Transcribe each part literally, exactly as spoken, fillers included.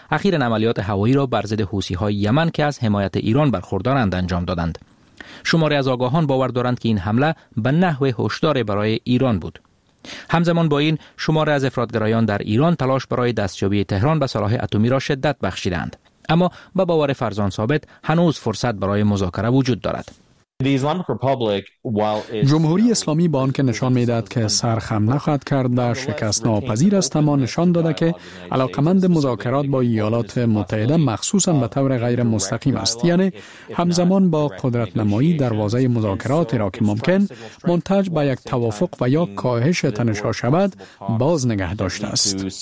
اخیراً عملیات هوایی را بر ضد حوثی‌های یمن که از حمایت ایران برخوردارند انجام دادند. شماری از آگاهان باور دارند که این حمله به نحو هشدار برای ایران بود. همزمان با این شماری از افراطگرایان در ایران تلاش برای دستیابی تهران به سلاح اتمی را شدت بخشیدند، اما به باور فرزان ثابت هنوز فرصت برای مذاکره وجود دارد. جمهوری اسلامی با آنکه نشان می‌دهد که سرخم نخواهد کرد و شکست ناپذیر است، اما نشان داده که علاقمند مذاکرات با ایالات متحده مخصوصاً به طور غیر مستقیم است. یعنی همزمان با قدرت نمایی دروازه مذاکرات را که ممکن منتج به یک توافق و یا کاهش تنش‌ها شود باز نگه داشته است.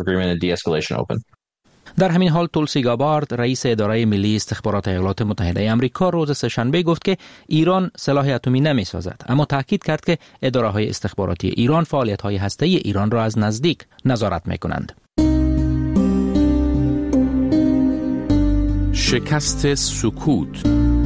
در همین حال تولسی گابارد رئیس اداره ملی استخبارات ایالات متحده آمریکا روز سه‌شنبه گفت که ایران سلاح اتمی نمی سازد، اما تاکید کرد که اداره های استخباراتی ایران فعالیت های هسته‌ای ایران را از نزدیک نظارت می کنند. شکست سکوت.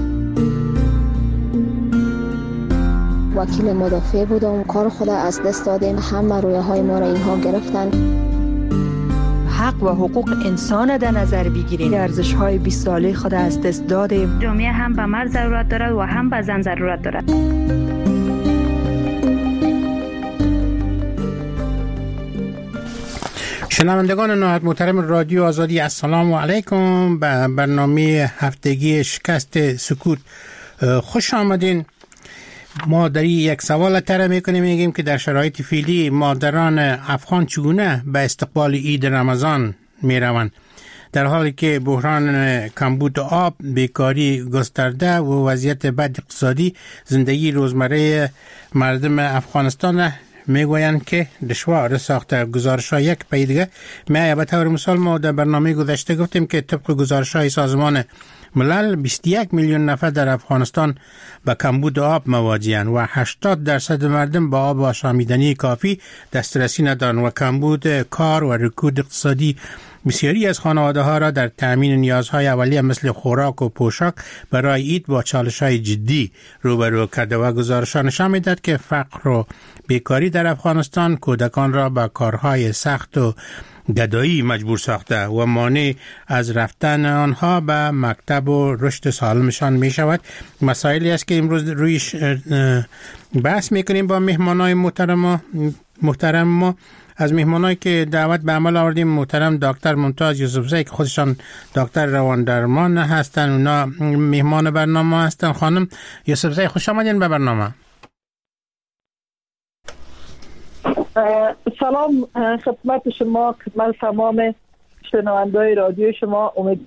وکیل مدافع بودم، کار خود از دست دادیم، همه رویه های ما را اینها گرفتن. حق و حقوق انسان در نظر بگیریم. ارزش‌های بیست ساله خود از دست دادیم. جامعه هم به مرد ضرورت دارد و هم به زن ضرورت دارد. شنوندگان نهایت محترم رادیو آزادی، السلام علیکم. به برنامه هفتگی شکست سکوت خوش آمدین. ما در یک سوال طرح میکنیم، میگیم که در شرایط فعلی مادران افغان چگونه به استقبال عید رمضان میروند، در حالی که بحران کمبود آب، بیکاری گسترده و وضعیت بد اقتصادی زندگی روزمره مردم افغانستان میگویند که دشوار ساخته. گزارش های یک پی دیگه می به طور مثال ما در برنامه گذشته گفتیم که طبق گزارش های سازمان ملل بیست و یک میلیون نفر در افغانستان با کمبود آب مواجه‌اند و هشتاد درصد مردم با آب آشامیدنی کافی دسترسی ندارند و کمبود کار و رکود اقتصادی بسیاری از خانواده ها را در تامین نیازهای اولیه مثل خوراک و پوشاک برای عید با چالش‌های جدی روبرو کرده و گزارش‌ها نشان می‌دهد که فقر و بیکاری در افغانستان کودکان را به کارهای سخت و گدایی مجبور ساخته و مانع از رفتن آنها به مکتب و رشد سالمشان می شود. مسائلی است که امروز رویش بحث میکنیم با مهمانای محترم محترم ما. از مهمانایی که دعوت به عمل آوردیم محترم دکتر ممتاز یوسفزئی که خودشان دکتر روان درمان هستن، اونا مهمان برنامه هستن. خانم یوسفزئی خوش آمدین به برنامه. سلام خدمت شما، خدمت تمام شنونده‌های رادیو شما. امید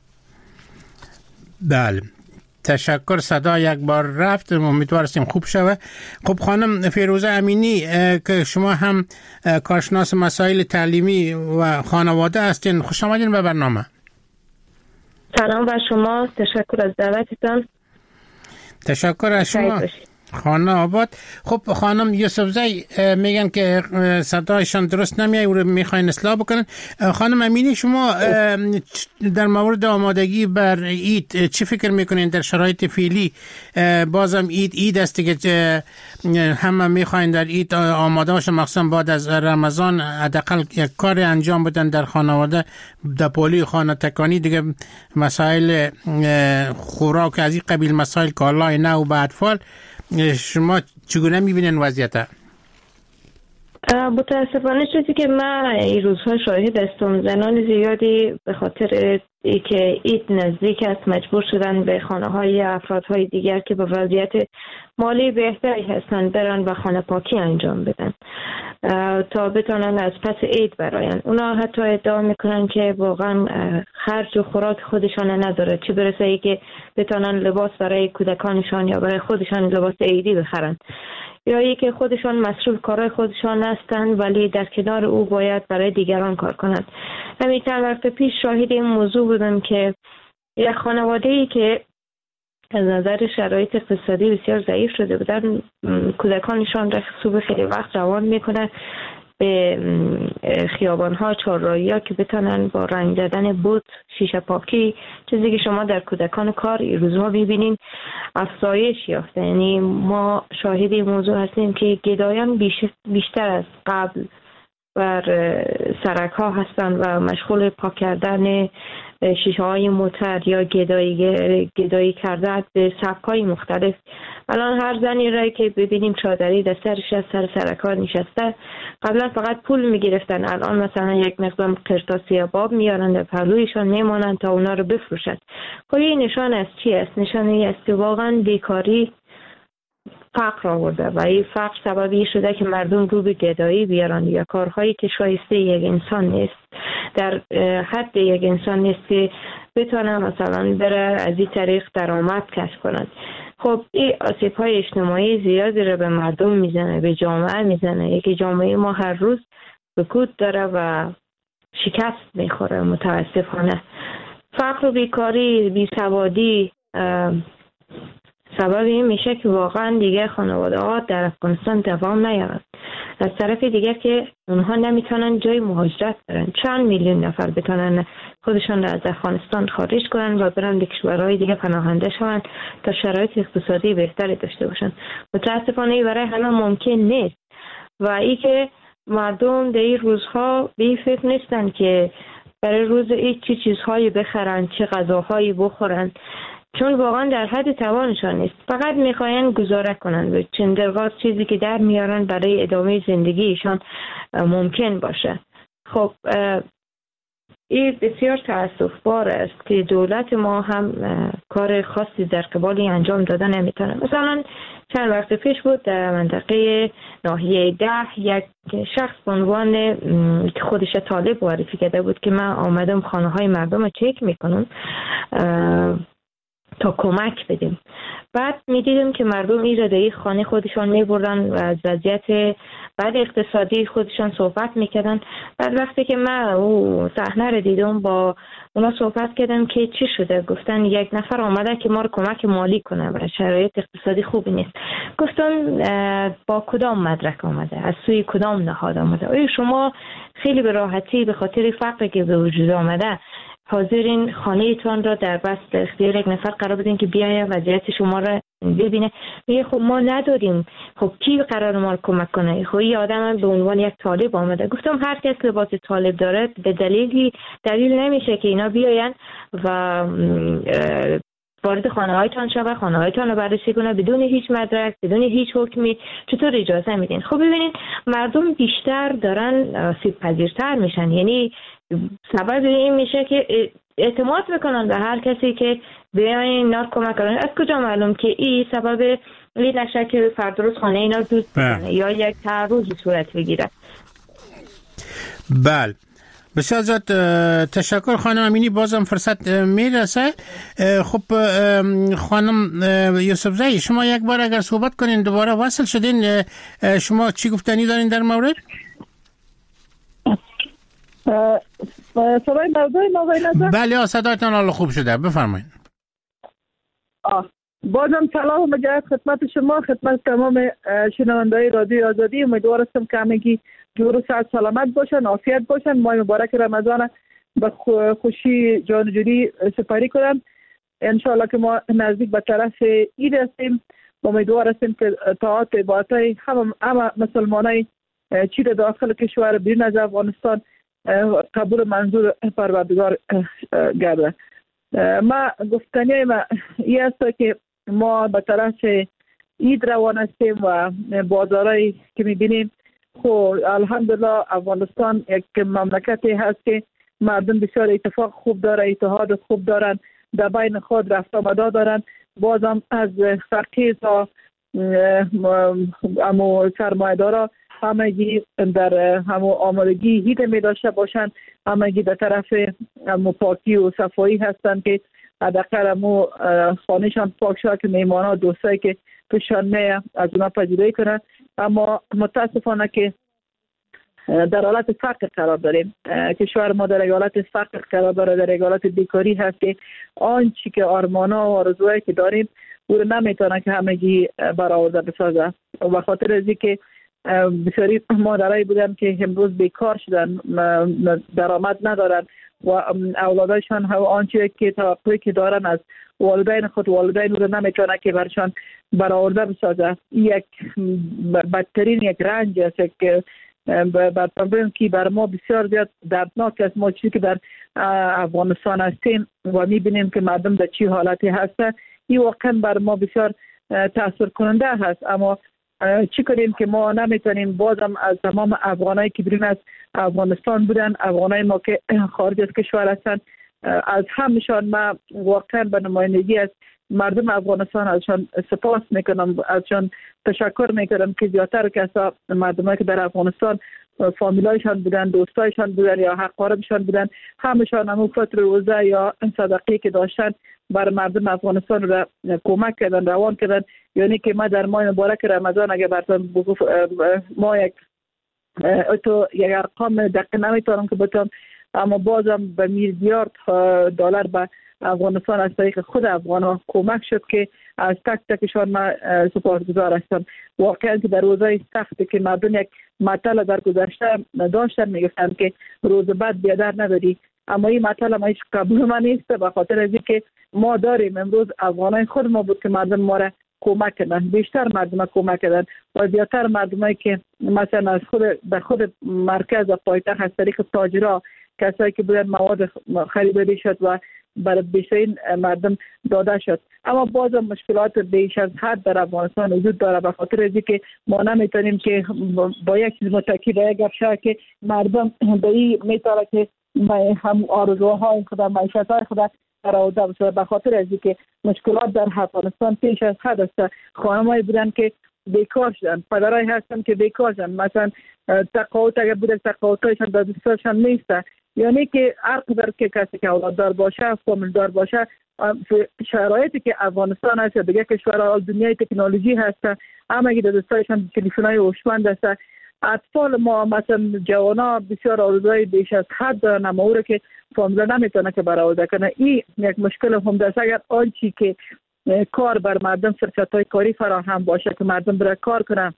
بله تشکر. صدا یک بار رفت، امیدوار هستیم خوب شوه. خب خانم فیروزه امینی که شما هم کارشناس مسائل تعلیمی و خانواده هستین، خوش آمدین به برنامه. سلام بر شما، تشکر از دعوتتان. تشکر از شما خانه آباد. خب خانم یوسفزئی میگن که صدایشان درست نمیاد و میخواین اصلاح بکنن. خانم امینی شما در مورد آمادگی بر عید چی فکر میکنین در شرایط فعلی؟ بازم عید عید است که همه میخواین در عید آماده باشن، مخصوصا بعد از رمضان حداقل یک کار انجام بدن در خانواده، در پولی خانه تکانی دیگه مسائل خوراک از این قبیل مسائل کالای نو به اطفال. شما چگونه میبینین وضعیت؟ متاسفانه چیزی که من این روزها شاهد هستم، زنان زیادی به خاطر ای که عید نزدیک است مجبور شدن به خانه های افرادهای دیگر که به وضعیت مالی بهتری هستند برن و خانه پاکی انجام بدن تا بتونن از پس عید براین. اونا حتی ادعا میکنن که واقعا خرج و خوراک خودشان نداره، چه برسه ای که بتونن لباس برای کودکانشان یا برای خودشان لباس عیدی بخرن، یا ای که خودشان مسئول کارهای خودشان هستند ولی در کنار او باید برای دیگران کار کنند. همین چند وقت پیش شاهد این موضوع بودم که یک خانواده‌ای که از نظر شرایط اقتصادی بسیار ضعیف شده بودن، کودکانشان را صبح خیلی وقت روان میکنن به خیابان‌ها، چهارراهی‌ها که بتونن با رنگ دادن بوت، شیشه پاکی، چیزی که شما در کودکان کار این روزها می‌بینین افزایش یافته. یعنی ما شاهد این موضوع هستیم که گدایان بیش بیشتر از قبل بر سرک ها هستند و مشغول پاک کردن شیشه های موتر یا گدایی گدایی کردن به سبک های مختلف. الان هر زنی رای که ببینیم چادری در سرش از سر سرک ها نشسته، قبلا فقط پول میگرفتن، الان مثلا یک مقدار قرطاس یا باب میارن در پهلویشان میمانند تا اونا رو بفروشند. خب این نشان از چی است؟ نشانه است که واقعا بیکاری فقر آورده و این فقر سببی شده که مردم رو به گدایی بیارن یا کارهایی که شایسته یک انسان نیست، در حد یک انسان نیست که بتونه مثلا بره از این طریق درآمد کسب کنند. خب این آسیب‌های اجتماعی زیادی رو به مردم میزنه، به جامعه میزنه. یکی جامعه ما هر روز سکوت داره و شکست میخوره متاسفانه. فقر و بیکاری، بیسوادی سبب این میشه که واقعا دیگه خانواده ها در افغانستان دوام نیارن. از طرف دیگر که اونها نمیتونن جای مهاجرت برن، چند میلیون نفر بتونن خودشان را از افغانستان خارج کنن و برن به کشورهای دیگه پناهنده شون تا شرایط اقتصادی بهتری داشته باشن. متاسفانه برای همه ممکن نیست و ای که مردم در این روزها به این فکر نیستن که برای روز ای چی چیزهایی بخرن، چه غذاهایی بخورن، چون واقعا در حد توانشان نیست. فقط میخواین گزاره کنن به چندرغاز چیزی که در میارن برای ادامه زندگیشان ممکن باشه. خب این بسیار تأسف بار است که دولت ما هم کار خاصی در قبال انجام داده نمیتونه. مثلا چند وقت پیش بود در منطقه ناحیه ده یک شخص به عنوان که خودش طالب معرفی کرده بود که من آمدم خانه های مردم رو چک میکنم تا کمک بدیم. بعد میدیدم که مردم این را در خانه خودشان میبردن و از وضعیت بعد اقتصادی خودشان صحبت میکردن. بعد وقتی که من او صحنه رو دیدم با اونا صحبت کردم که چی شده، گفتن یک نفر آمده که ما رو کمک مالی کنه و شرایط اقتصادی خوبی نیست. گفتم با کدام مدرک آمده، از سوی کدام نهاد آمده؟ آیا شما خیلی به راحتی به خاطر فقری که به وجود آمده حاضرین خانه ایتان را در بست اختیار یک نفر قرار بدین که بیاید وضعیت شما را ببینه؟ میگه خب ما نداریم. خب کی قرار ما رو کمک کنه؟ خب این آدم به عنوان یک طالب آمده. گفتم هر کس لباس طالب داره به دلیلی دلیل نمیشه که اینا بیاین و وارد خانه هایتان شوه، خانه هایتان رو بررسی کنه بدون هیچ مدرک، بدون هیچ حکمی. چطور اجازه میدین؟ خب ببینید مردم بیشتر دارن آسیب پذیرتر میشن. یعنی سبب این میشه که اعتماد بکنن به هر کسی که بیاین اینا کمک کنن. از کجا معلوم که این سبب این نشه که فرد روز خانه اینا دوست بکنه یا یک تعرضی صورت بگیره. بله بسیار زیاد تشکر خانم امینی. بازم فرصت میرسه. خب خانم یوسفزئی شما یک بار اگر صحبت کنین دوباره وصل شدین، شما چی گفتنی دارین در مورد؟ صدای موضوع آقای نظر؟ بله صدایتان حالا خوب شده، بفرمایید. بازم سلام و مجدد خدمت شما، خدمت تمام شنونده‌های رادیو آزادی. امیدوار هستم که همگی جور و صحت سلامت باشن، عافیت باشن. ماه مبارک رمضان به خوشی جان جوری سپری کنن. انشالله که ما نزدیک به طرف عید هستیم. امیدوار هستیم که طاعات عبادت‌های همه همه مسلمانای چی داخل کشور بیرون از افغانستان قبول منظور پروردگار گرده. ما گفتنی ما این است که ما به طرف عید روان هستیم و بازارهایی که میبینیم خب الحمدلله افغانستان یک مملکتی هست که مردم بسیار اتفاق خوب داره، اتحاد خوب دارن، در بین خود رفت آمده دارن. بازم از فقیر تا امو سرمایه دارا همگی در همو آمادگی هید می داشته باشند، همگی در طرف همو پاکی و صفایی هستند که حداقل همو خانهشان پاک شد که میهمان ها دوستایی که توشان می از اونا پذیرایی کنند. اما متاسفانه که در حالت فقر قرار داریم. کشور ما در حالت فقر قرار داره، در حالت بیکاری هست که آنچه که آرمانا و آرزوهایی که داریم او رو نمیتونه که همگی برآورده بسازه. و خاطر از اینکه بسیاری مادرایی بودن که امروز بیکار شدن، درآمد ندارن و اولادشان هم آنچه که توقعی که دارن از والدین خود، والدین رو نمیتونه که برشان برآورده بسازه. یک بدترین یک رنج است که براتون بگم که بر ما بسیار زیاد دردناک است. ما چیزی که در افغانستان هستیم و میبینیم که مردم در چی حالتی هسته، این واقعا بر ما بسیار تاثیر کننده هست. اما چی کنیم که ما نمیتونیم بازم از تمام افغانایی که بیرون از افغانستان بودن، افغانای ما که خارج از کشور هستن، از همشان ما واقعا به نمایندگی از مردم افغانستان ازشان سپاس میکنم، ازشان تشکر میکنم که زیادتر کسا مردمایی که در افغانستان فامیلایشان بودن، دوستایشان بودن یا حقاربشان بودن، همشان همون فطر روزه یا صدقه که داشتن بر مردم افغانستان را کمک کردن، روان کردن. یعنی که ما در ماه مبارک رمضان اگه براتون ما یک تو یک ارقام دقیق نمیتونم که بتونم، اما بازم به میلیارد دلار به افغانستان از طریق خود افغان‌ها کمک شد که از تک تکشان ما سپاسگزار هستم. واقعا که در روزهای سختی که مردم یک مطلب در گذشته داشتن میگفتن که روز بعد بیادر نداری، اما این مطلب ما هیچ قبول ما نیست، به خاطر از اینکه ما داریم امروز افغانای خود ما بود که مردم ما را کمک کردن، بیشتر مردم کمک کردن و زیادتر مردمایی که مثلا از خود به خود مرکز و پایتخت از طریق تاجرها، کسایی که بودن مواد خریداری شد و برای بیشترین مردم داده شد. اما بازم مشکلات بیش از حد در افغانستان وجود داره، به خاطر از اینکه ما نمیتونیم که با یک چیز متکی به یک گپ که مردم به این میتونه که هم آرزوهای خود، معیشت‌های خود برآورده بشه، به خاطر از اینکه مشکلات در افغانستان پیش از حد است. خانمایی بودن که بیکار شدن، پدرایی هستن که بیکار شدن، مثلا تقاعد اگر بوده تقاعدشان در دستشان نیست. یعنی که هر قدر که کسی که اولاددار باشه، فامیلدار باشه، شرایطی که افغانستان هست یا دیگه کشورها دنیای تکنولوژی هست، اما که در دستشان تلفن‌های هوشمند است. اطفال ما مثلا جوانا بسیار آرزوهای بیش از حد دارن، اما او را که فامیلا نمیتونه که برآورده کنه. این یک مشکل هم دست. اگر آنچی که کار بر مردم، فرصت‌های کاری فراهم باشه که مردم بره کار کنن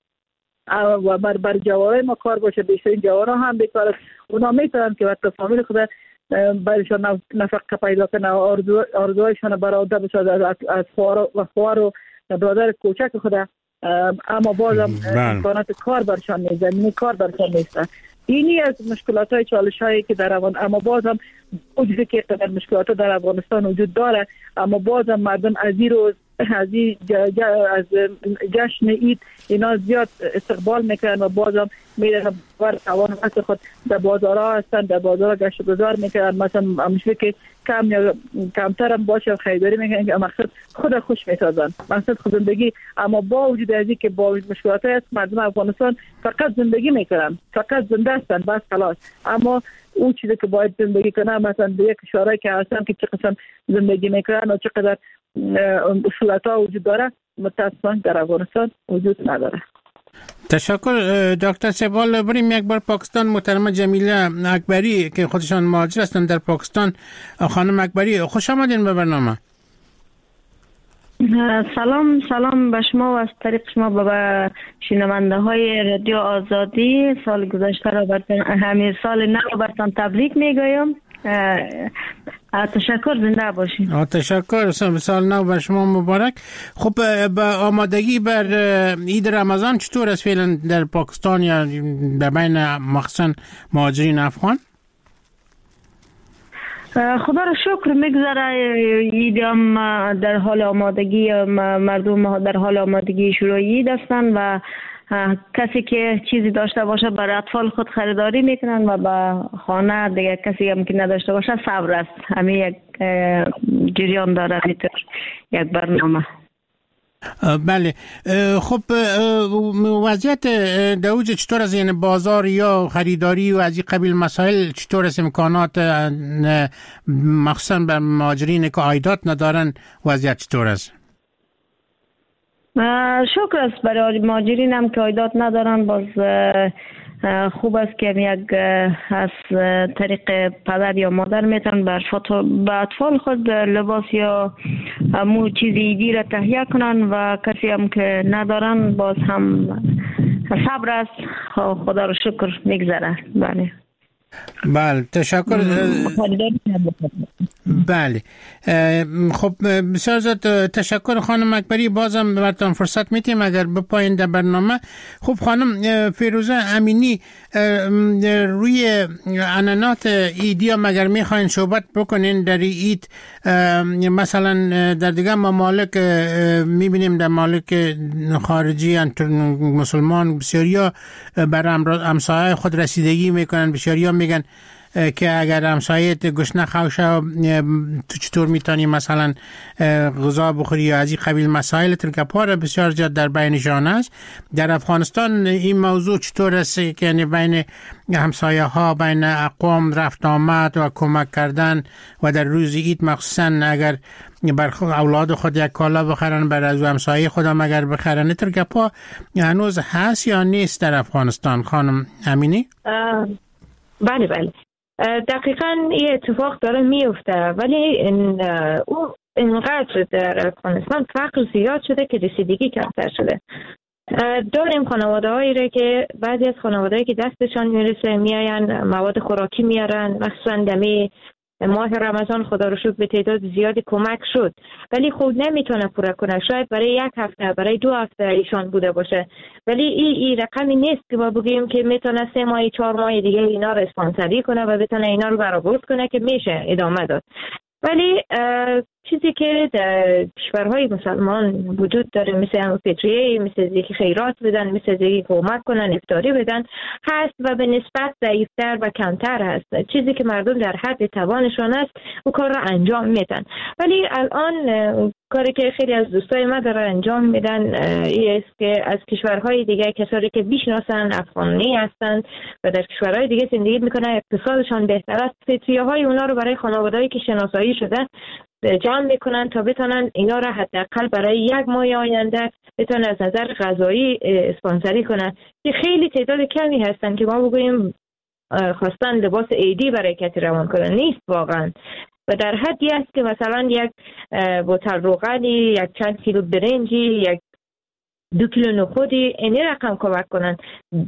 و بر بر جوانای ما کار باشه، بیشترین جوانا هم بیکار است، اونا میتونن که وقت فامیل خود برایشان نفقه پیدا کنه، آرزو آرزوهایشان برآورده بشه از خوار و خوار و برادر کوچک خود، اما بازم امکانات کار برشان نیست، زمینه کار برشان نیست. اینی از مشکلات های چالش هایی که در افغان، اما بازم وجودی که قدر مشکلات در افغانستان وجود داره، اما بازم مردم از این روز از این از جشن عید اینا زیاد استقبال میکنن و بازم میرن بر توان وقت خود در بازارها هستن، در بازارها گشت و گذار میکنن. مثلا همیشه که کم یا کمتر هم باشه خریداری میکنن که مقصد خود خوش میسازن، مقصد خود زندگی. اما با وجود از این که با مشکلات هست، مردم افغانستان فقط زندگی میکنن، فقط زنده هستن، بس خلاص. اما اون چیزی که باید زندگی کنن، مثلا در یک کشورهایی که هستن که چه قسم زندگی میکنن و چقدر اصولتا وجود داره، متاسفانه در افغانستان وجود نداره. تشکر دکتر سبال. بریم یک بار پاکستان. محترمه جمیله اکبری که خودشان مهاجر هستند در پاکستان. خانم اکبری خوش آمدین به برنامه. سلام سلام به شما و از طریق شما به شنونده های رادیو آزادی. سال گذشته را براتون، همین سال نو براتون تبریک میگویم. تشکر، زنده باشین. تشکر، سال نو بر شما مبارک. خب با آمادگی بر عید رمضان چطور است فعلا در پاکستان یا در بین مخصوصا مهاجرین افغان؟ خدا را شکر میگذره. عید هم در حال آمادگی، مردم در حال آمادگی شروع عید هستند و کسی که چیزی داشته باشه برای اطفال خود خریداری میکنن و با خانه دیگه کسی هم که نداشته باشه صبر است. همین یک جریان داره، میتر یک برنامه. بله. خب وضعیت دوج چطور است؟ یعنی بازار یا خریداری و از این قبیل مسائل چطور است؟ امکانات مخصوصا بر مهاجرین که عایدات ندارن وضعیت چطور است؟ شکر است. برای مهاجرین هم که عایدات ندارن باز خوب است که یک از طریق پدر یا مادر میتونن به اطفال خود لباس یا مو چیزی ایدی را تهیه کنن و کسی هم که ندارن باز هم صبر است. خدا رو شکر میگذره. بله. بله تشکر. بله خب بسیار زیاد تشکر خانم اکبری. بازم براتون فرصت میتیم اگر بپایین در برنامه. خب خانم فیروزه امینی، روی عنعنات ایدی هم اگر میخواین صحبت بکنین در اید، مثلا در دیگه ممالک میبینیم در ممالک خارجی مسلمان بسیاریا بر همسایه خود رسیدگی میکنن، بسیاریا میگن که اگر همسایت گشنه خوشه تو چطور میتونی مثلا غذا بخوری یا از این قبیل مسائل ترکپار بسیار زیاد در بینشان است. در افغانستان این موضوع چطور است که یعنی بین همسایه ها، بین اقوام رفت آمد و کمک کردن و در روز عید مخصوصا اگر بر اولاد خود یک کالا بخرن بر از همسایه خودم اگر بخرن ترکپا هنوز هست یا نیست در افغانستان خانم امینی؟ بله بله دقیقاً این اتفاق داره میفته، ولی این او اینقدر در افغانستان فقر زیاد شده که رسیدگی کمتر شده. داریم خانواده هایی را که بعضی از خانواده هایی که دستشان میرسه میاین مواد خوراکی میارن، مخصوصا دمی ماه رمضان خدا رو شکر به تعداد زیادی کمک شد، ولی خب نمیتونه پوره کنه. شاید برای یک هفته، برای دو هفته ایشان بوده باشه، ولی این ای رقمی نیست که ما بگیم که میتونه سه ماه چهار ماه دیگه اینا رو اسپانسری کنه و بتونه اینا رو برآورد کنه که میشه ادامه داد. ولی چیزی که در کشورهای مسلمان وجود داره مثل همون فطریه، مثل زیکی خیرات بدن، مثل زیکی کمک کنن، افطاری بدن هست و به نسبت ضعیفتر و کمتر هست. چیزی که مردم در حد توانشان است او کار را انجام میدن. ولی الان کاری که خیلی از دوستای ما داره انجام میدن این است که از کشورهای دیگه کسایی که بیشناسن افغانی هستند و در کشورهای دیگه زندگی میکنن، اقتصادشان بهتر است، فطریه های اونا رو برای خانواده‌ای که شناسایی شده جمع میکنن تا بتونن اینا را حداقل برای یک ماه آینده بتونن از نظر غذایی اسپانسری کنن که خیلی تعداد کمی هستن که ما بگوییم خواستن لباس عیدی برای کسی روان کنن، نیست واقعا. و در حدی است که مثلا یک بوتل روغنی، یک چند کیلو برنجی، یک دو کیلو نخودی این رقم کمک کنن،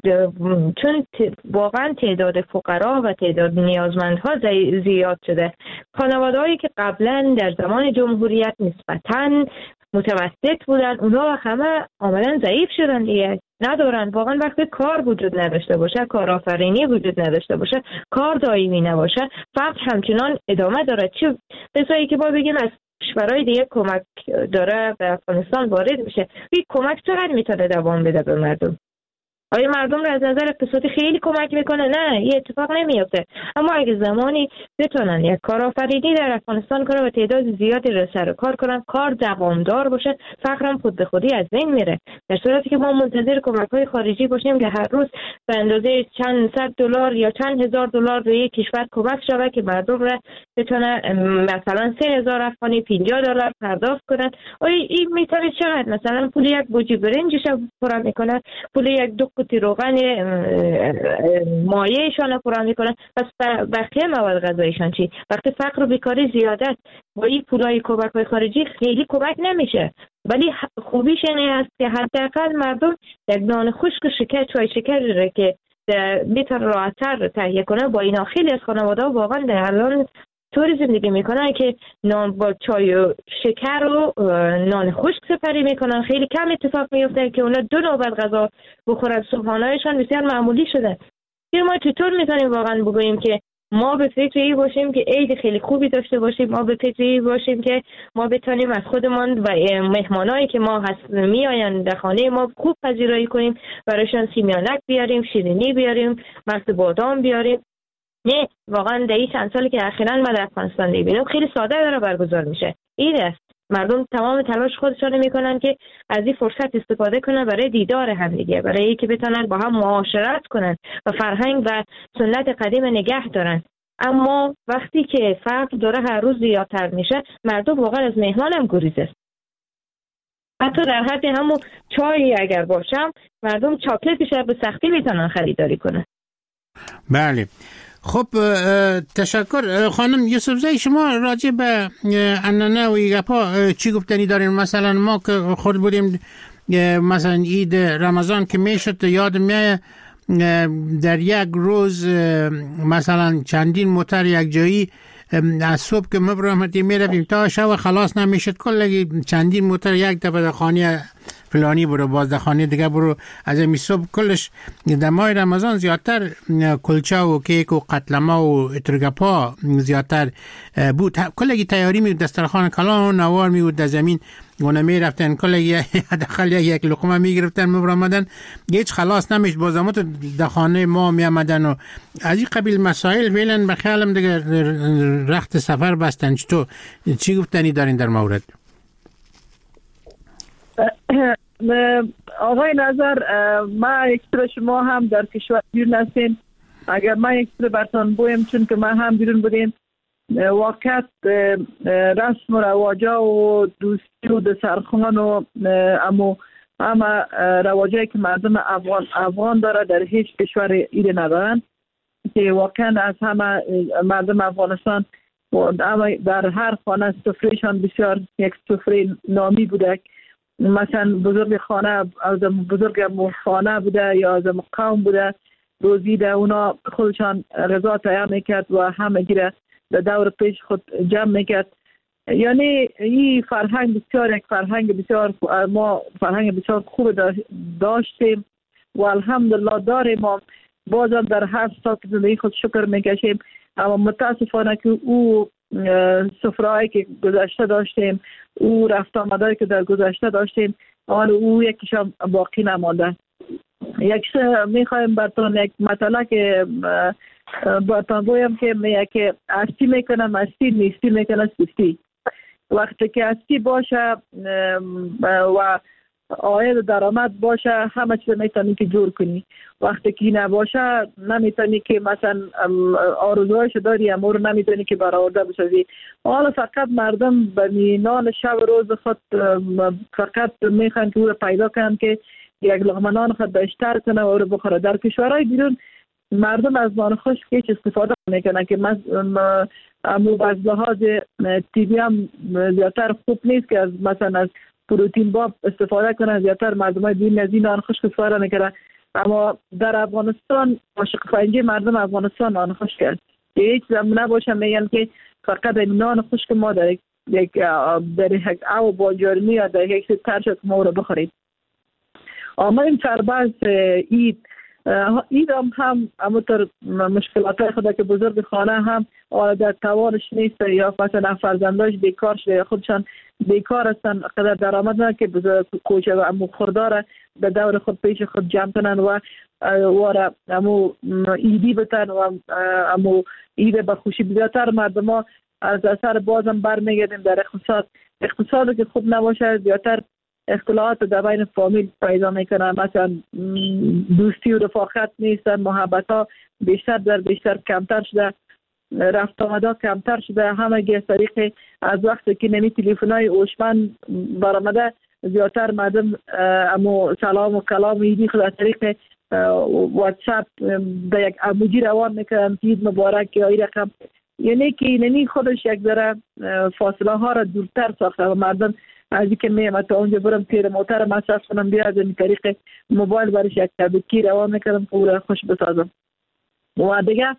چون واقعا تعداد فقرا و تعداد نیازمندها زیاد شده. خانواده‌هایی که قبلا در زمان جمهوریت نسبتاً متوسط بودن اونا همه عملاً ضعیف شدن دیگه، ندارن واقعا. وقتی کار وجود نداشته باشه، کارآفرینی وجود نداشته باشه، کار دائمی نباشه، فقر همچنان ادامه داره. چه بسایی که ما بگیم از کشورهای دیگه کمک داره به افغانستان وارد میشه، این کمک چقدر میتونه دوام بده به مردم؟ آیا مردم را از نظر اقتصادی خیلی کمک میکنه؟ نه، این اتفاق نمیفته. اما اگه زمانی بتونن یک کارآفرینی در افغانستان کنه و تعداد زیادی را سر کار کنن، کار دوامدار باشه، فقرم خود به خودی از بین میره. در صورتی که ما منتظر کمک‌های خارجی باشیم که هر روز به اندازه چند صد دلار یا چند هزار دلار به یک کشور کمک شود که مردم را بتونه مثلا سه هزار افغانی پنجاه دلار پرداخت کنن، آیا این میتونه چقدر مثلا پول یک بوجی برنجش پورا میکنه، پول یک دو قوطی روغن مایعشان پورا میکنن؟ پس بقیه مواد غذایشان چی؟ وقتی فقر و بیکاری زیاده است با این پولای کمک‌های خارجی خیلی کمک نمیشه. ولی خوبیش اینه است که حداقل مردم یک نان خشک و شکر، چای شکر را که میتونه راحت‌تر تهیه کنه. با اینا خیلی از خانواده‌ها واقعا در الان طوری زندگی میکنن که نان با چای و شکر و نان خشک سپری میکنن. خیلی کم اتفاق میفته که اونا دو نوبت غذا بخورن. صبحانه‌شان بسیار معمولی شده. ما چطور میتونیم واقعا بگوییم که ما به فکر این باشیم که عید خیلی خوبی داشته باشیم، ما به فکر این باشیم که ما بتونیم از خودمان و مهمانایی که ما هست میآیند در خانه ما خوب پذیرایی کنیم، برایشان سیمیانک بیاریم، شیرینی بیاریم، مغز بادام بیاریم؟ نه، واقعا در این چند سالی که اخیراً ما در افغانستان می‌بینیم خیلی ساده داره برگزار میشه. این است مردم تمام تلاش خودشون میکنن که از این فرصت استفاده کنن برای دیدار هم دیگه، برای اینکه بتونن با هم معاشرت کنن و فرهنگ و سنت قدیم نگه دارن. اما وقتی که فقر داره هر روز زیادتر میشه، مردم واقعا از مهمان هم گریزه. حتی در حد همون چای اگر باشم، مردم چاکلتش به سختی میتونن خریداری کنن. بله. خب تشکر خانم یوسفزئی. شما راجع به عنعنه و ایگپا چی گفتنی دارین؟ مثلا ما که خود بودیم مثلا عید رمضان که میشد یاد میاد در یک روز مثلا چندین موتر یک جایی از صبح که مبرمتی میرفتیم تا شب خلاص نمیشد، کلگی چندین موتر یک دفعه در خانه فلانی برو، باز در خانه دیگه برو. از این صبح کلش در ماه رمضان زیادتر کلچه و کیک و قتلما و اترگپا زیادتر بود. کلگی تیاری می دسترخوان کلان و نوار می بود در زمین و نمی رفتن، کلگی داخل یک لقمه می گرفتن مبرمدن، هیچ خلاص نمیشد. باز همون در خانه ما می آمدن و از این قبیل مسائل. فعلا بخیالم دیگه رخت سفر بستن. چطور چی گفتنی دارین در مورد؟ آقای نظر، ما اکتر شما هم در کشور بیرون هستین. اگر ما اکتر برتان بویم، چون که ما هم بیرون بودیم، واقعیت رسم و رواجا و دوستی و دسرخان و امو همه رواجایی که مردم افغان افغان داره در هیچ کشور ایده ندارن، که واقعا از همه مردم افغانستان در هر خانه سفرهشان بسیار یک سفره نامی بوده. مثلا بزرگ خانه از بزرگ خانه بوده یا از قوم بوده، روزی ده اونا خودشان غذا تیار میکرد و همه گیره در دور پیش خود جمع میکرد. یعنی این فرهنگ بسیار یک فرهنگ بسیار ما فرهنگ بسیار خوب داشتیم و الحمدلله داریم. ما بازم در هر سال که زندگی خود شکر میکشیم، اما متاسفانه که او سفرهایی که گذشته داشتیم، او رفت آمدایی که در گذشته داشتیم، آن او یکیشان باقی نمانده. یکیش میخوایم براتون یک مطلع که براتون بگویم که میگه که استی میکنم استی، نیستی میکنم سستی. وقتی که استی باشه و آید درآمد باشه، همه چیز میتونی که جور کنی. وقتی که نباشه نمیتونی که مثلا آرزوهایش داری اما رو نمیتونی که برآورده بسازی. حالا فقط مردم به نان شب روز خود فقط میخوان که او رو پیدا کنن که یک لقمه نان خود بیشتر کنه و او رو بخوره. در کشورهای بیرون مردم از نان خشک هیچ استفاده میکنن که امو از لحاظ تیوی هم زیادتر خوب نیست که از مثلا از پروتین باب استفاده کنن. زیادتر مردم های دین از این نان خشک استفاده میکنن. اما در افغانستان عاشق فنجی مردم افغانستان نان خشک است که هیچ زمینه باشه میگن که فقط نان خشک ما در یک در یک او باجرمی یا در یک ترشت ما رو بخورید. اما این سرباز اید اید هم هم همونطور مشکلات خود که بزرگ خانه هم در توانش نیست یا مثلا فرزنداش بیکار شده یا خودشان بیکار هستن، قدر درآمد نه که بزرگ کوچه و امو خورداره به دور خود پیش خود جمع کنن و واره امو ایدی بتن و امو ایده به خوشی. بیشتر مردم ها از اثر بازم برمیگردیم در اقتصاد. اقتصاد که خوب نباشه زیادتر اختلافات در بین فامیل پیدا میکنن، مثلا دوستی و رفاقت نیستن، محبت ها بیشتر در بیشتر کمتر شده، رفت آمده کمتر شده. همه از طریق از وقتی که نمی تلفن های اوشمن برآمده زیادتر مردم امو سلام و کلام ایدی خود از طریق واتساپ در یک اموجی روان میکنن، عید مبارک یا این رقم. یعنی که نمی خودش یک ذره فاصله ها را دورتر ساخته و مردم از اینکه میام تا اونجا برم تیر موتر مصرف کنم بیا از این طریق موبایل برش یک تبکی روان میکنم پورا خوش بسازم. و دیگه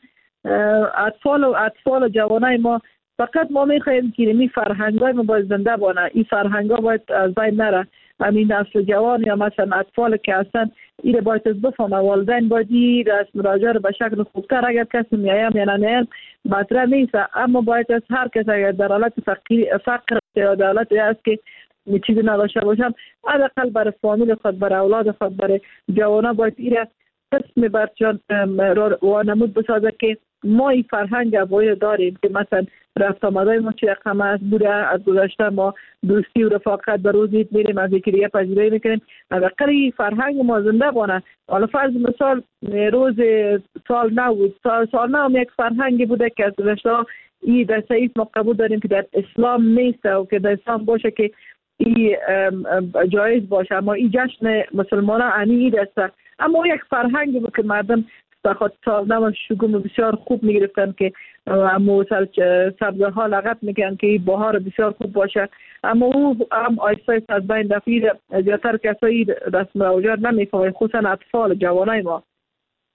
اطفال و اطفال و جوانای ما فقط ما میخوایم که این فرهنگای ما باید زنده بانه. این فرهنگا باید از بین نره. همین نسل جوان یا مثلا اطفال که هستن این باید از بفهمه. والدین باید این رسم راجع رو به شکل خوبتر اگر کسی میایم یا نه مطرح نیست، اما باید از هر کس اگر در حالت فقیر فقر یا در حالت است که چیزی نداشته باشم حداقل برای فامیل خود برای اولاد خود برای جوانا باید این قسم برچان وانمود بسازه که ما این فرهنگ افغانی داریم که مثلا رفت آمدای ما چه رقم است بوده. از گذشته ما دوستی و رفاقت به روز عید میریم، از یکی پذیرایی میکنیم. حداقل این فرهنگ ما زنده بانه. حالا فرض مثال روز سال نو بود، سال, سال نو یک فرهنگی بوده که از گذشته این در صحیح ما قبول داریم که در اسلام نیست و که در اسلام باشه که این جایز باشه، اما این جشن مسلمان ها انی عید است. اما یک فرهنگی بود که مردم بخاطر سال نو شگون بسیار خوب میگرفتن که امو سبزه ها لغت میکنن که این بهار بسیار خوب باشه. اما او هم آیسته از بین دفعی زیادتر کسایی رسم رواجات نمیفهمن، خصوصا اطفال جوانای ما.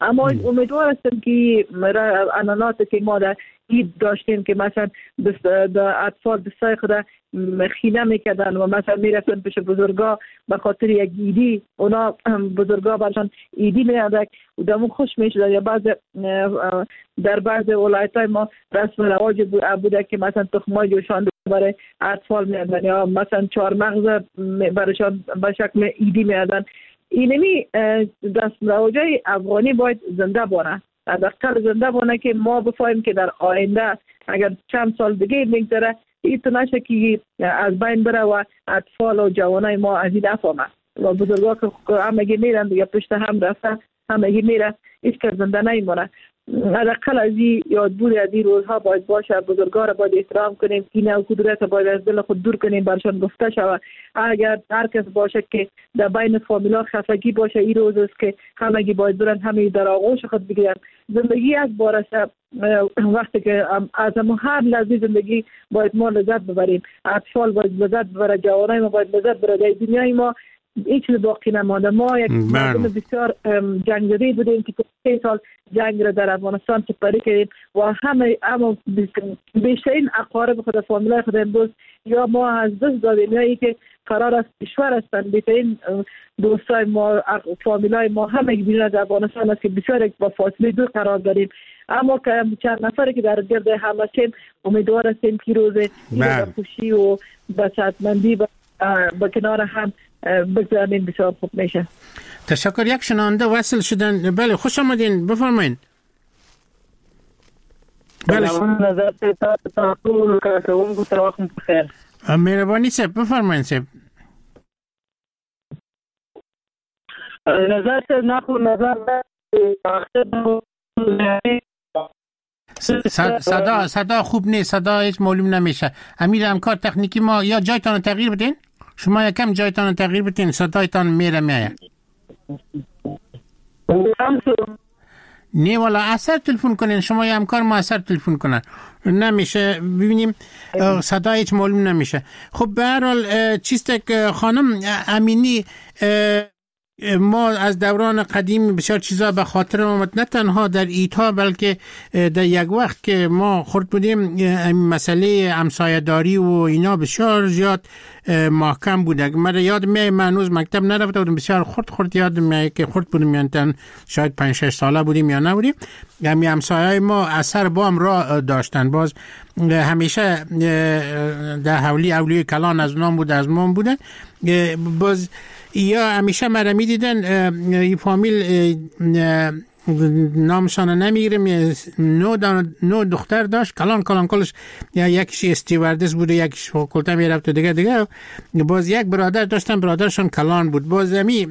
اما امیدوار هستم که انانات که ما در عید داشتیم که مثلا در اطفال دستای خود خینه میکردن و مثلا میرفتن پیش بزرگا به خاطر یک ایدی، اونا بزرگا برشان ایدی میادن و دمون خوش میشد. یا بعض در بعض ولایت های ما رسم رواج بوده که مثلا تخمای جوشان برای اطفال میادن یا مثلا چهار مغز برشان به شکل ایدی میادن. اینمی رسم رواجای افغانی باید زنده بانه، حداقل زنده بانه که ما بفهمیم که در آینده اگر چند سال دیگه بگذره این تو نشه که از بین بره و اطفال و جوانای ما از این نفهمه و بزرگا که همگی میرن دیگه پشت هم رفته همگی میرن هیچ که زنده نمیمونه. حداقل از این یاد بود از این روزها باید باشه، بزرگا را باید احترام کنیم، کینه و کدورت باید از دل خود دور کنیم، برشان گفته شود. اگر هر کس باشه که در بین فامیلا خفگی باشه این روز است که همگی باید برن همه در آغوش خود بگیرن. زندگی یک بار است، وقتی که از هر لحظه زندگی باید ما لذت ببریم، اطفال باید لذت ببره، جوانای ما باید لذت ببره. در دنیای ما هیچ چیز باقی نمانده. ما یک مردم بسیار جنگ زده بودیم که سه سال جنگ را در افغانستان سپری کردیم و همه اما بیشترین اقارب خود فامیلای خود امروز یا ما از دست دادیم یا ای که قرار است کشور هستند. بیشترین دوستای ما فامیلای ما همه بیرون از افغانستان است که بسیار با فاصله دور قرار داریم. اما که چند نفری که در گرد هم هستیم امیدوار هستیم که روز خوشی و بساطمندی با کنار هم بگذاریم بسیار خوب میشه. تشکر. یک شنونده وصل شدن. بله خوش آمدین، بفرمایید. بله نظر تا تا طول که اون گفت وقت بخیر. مهربانی صاحب بفرمایید صاحب. نظر نخو نظر صدا صدا خوب نیست، صدا هیچ معلوم نمیشه. امیر همکار تکنیکی ما یا جایتان تغییر بدین، شما یکم جایتان تغییر بدین، صدایتان میره میاد. نه والا اثر تلفن کنین، شما یا همکار ما اثر تلفن کنن نمیشه، ببینیم صدا هیچ معلوم نمیشه. خب به هر حال چیست که خانم امینی ما از دوران قدیم بسیار چیزا به خاطر آمد، نه تنها در ایتا بلکه در یک وقت که ما خرد بودیم مسئله همسایه‌داری و اینا بسیار زیاد محکم بود. من یاد میاد من هنوز مکتب نرفته بودم، بسیار خرد خرد یاد میاد که خرد بودیم، یعنی شاید پنج شش ساله بودیم یا نبودیم. همین همسایه‌های ما اثر با هم را داشتن، باز همیشه در حولی اولیه کلان از نام بود از مام بودن، باز یا همیشه مرا می دیدن این فامیل نامشان نمیگیرم، نو نو دختر داشت کلان کلان کلش، یا یکیش استیواردس بوده، یکیش فاکولته میرفت و دیگه دیگه. باز یک برادر داشتن، برادرشان کلان بود. باز می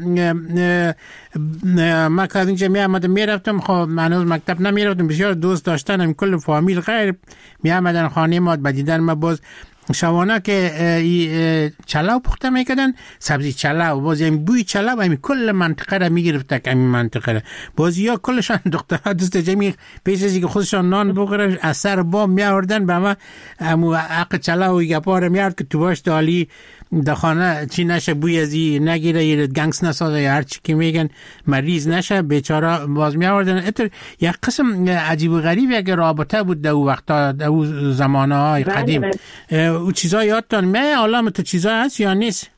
ما که از اینجا می آمدم میرفتم، خب من از مکتب نمیرفتم، بسیار دوست داشتن هم کل فامیل غیر می آمدن خانه ما بدیدن. ما باز شوانه که چلاو پخته میکردن، سبزی چلاو، باز این بوی چلاو همین کل منطقه را میگرفت که همین منطقه را باز یا کلشان دخترها دست جمعی پیش ازی که خودشان نان بخورن اثر بام میاوردن به ما همو عق چلاو گپا را میارد که تو باش دالی در خانه چی نشه، بوی ازی نگیره، یه گنگس نسازه یا هر چی که میگن مریض نشه، بیچاره باز میاوردن. اتر یک قسم عجیب و غریب یک رابطه بود در او وقتا، در او زمانه های قدیم. او چیزا یادتان میاد؟ علامه تو چیزا هست یا نیست؟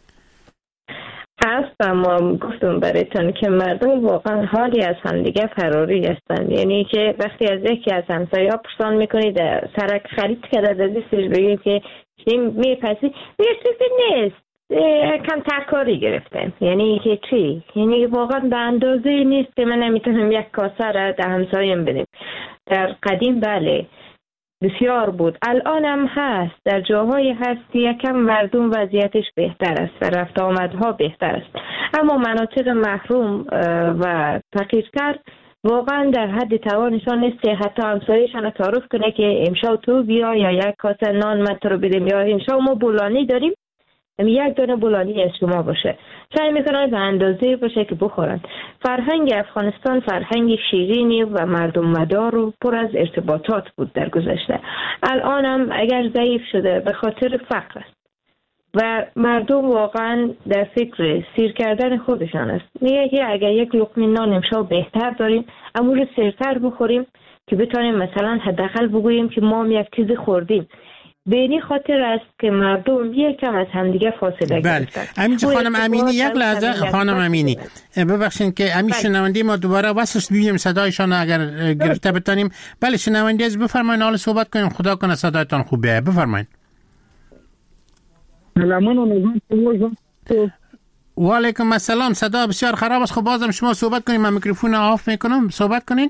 هست، اما گفتم برایتون که مردم واقعا حالی از هم دیگه فراری هستند. یعنی که وقتی از یکی از همسایه ها پرسان میکنید سرک خرید کرده در دستش بگید که میپسی یه چیزی نیست، کم ترکاری گرفتم. یعنی که چی؟ یعنی واقعا به اندازه نیست که من نمیتونم یک کاسه را در همسایم بدیم. در قدیم بله بسیار بود، الان هم هست، در جاهای هست که یکم مردم وضعیتش بهتر است و رفت آمدها بهتر است، اما مناطق محروم و فقیرتر واقعا در حد توانشان نیست که حتی همسایه‌شان تعارف کنه که امشب تو بیا یا یک کاسه نان من تو رو بدیم، یا امشب ما بولانی داریم یک دونه بولانی از شما باشه. سعی میکنن به اندازه باشه که بخورن. فرهنگ افغانستان فرهنگ شیرینی و مردم مدار و پر از ارتباطات بود در گذشته. الان هم اگر ضعیف شده به خاطر فقر است. و مردم واقعا در فکر سیر کردن خودشان است. میگه که اگر یک لقمه نان امشب بهتر داریم اما رو سرتر بخوریم که بتونیم مثلا حداقل بگوییم که ما هم یک چیز خوردیم. به این خاطر است که مردم یک کم از همدیگه فاصله گرفتن. امین خانم امینی یک لحظه خانم امینی ببخشید که امین شنونده ما دوباره واسش ببینیم صدایشان اگر گرفته بتونیم. بله شنونده از بفرمایید حالا صحبت کنیم. خدا کنه صدایتان خوب بیاد. بفرمایید. و علیکم السلام. صدا بسیار خراب است. خب بازم شما صحبت کنید. من میکروفون آف میکنم. صحبت کنید.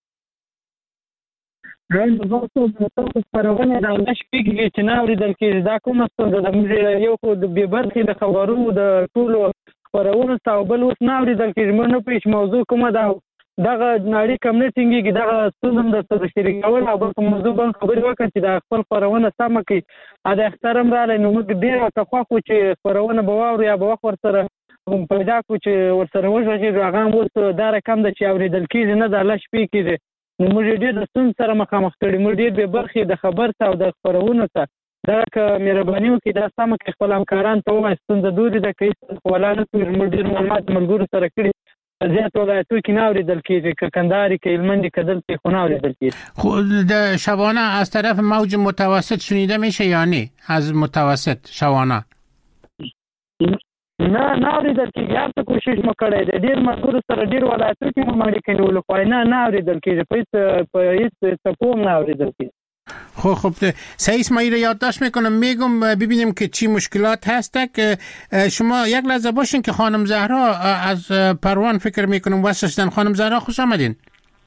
رای بزرگ فراوان دانش پیږي چې نه اوریدل کېږي. دا کومه ستونزه ده؟ موږ یو خو د بې برخې د خبرو د ټولو خپرونو ته او بل اوس نه اوریدل کېږي. موږ نه پوهېږو موضوع کومه ده. دغه نړۍ کم نه ټینګېږي. دغه ستونزه هم درته شریکول او بل په موضوع باندې خبرې وکړم چې د خپل خپرونه سمه کړي. د اختر هم راغلی نو موږ ډېر ورته خوښ وو چې خپرونه به واورو یا به وخت ورسره پیدا کړو چې ورسره وژغېږو. هغه هم اوس دا رقم ده چې اوریدل کېږي نه، د الله شپې کېږي. نو موږ ډېر د ستونزې سره مخامخ کړي. موږ ډېر بې برخې د خبر ته او د خپرونو ته. دا که مهرباني وکړي دا سمه کړي خپل همکاران ته ووایي ستونزه دورې ده که هېڅ ولا نه کوي. موږ ډېر معلومات ملګرو سره کړي. زیات ولایتو کې نه اوریدل کېږي که کندهار که هلمند که دلته خو نه اوریدل کېږي. خب د شبانه از طرف موج متوسط شنیده میشه یا نه؟ از متوسط شبانه نه نه اوریدل کېږي. هر څه کوشش مو کړی دی. ډېر ملګرو سره ډېر ولایتو کې مو اړیکې نیولو خو نه نه اوریدل کېږي. په هېڅ په هېڅ څپو هم نه اوریدل کېږي. خب خب سعی اسماعیل رو یادداشت میکنم میگم ببینیم که چی مشکلات هست. که شما یک لحظه باشین که خانم زهرا از پروان فکر میکنم واسه خانم زهرا خوش آمدین.